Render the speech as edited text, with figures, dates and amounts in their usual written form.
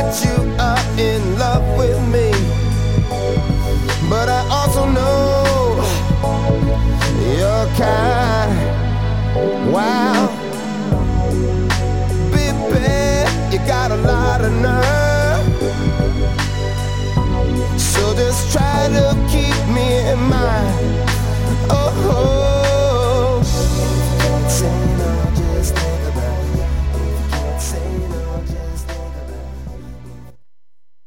you are in love with me, but I also know you're kind. Wow, baby, you got a lot of nerve, so just try to keep me in mind. Oh,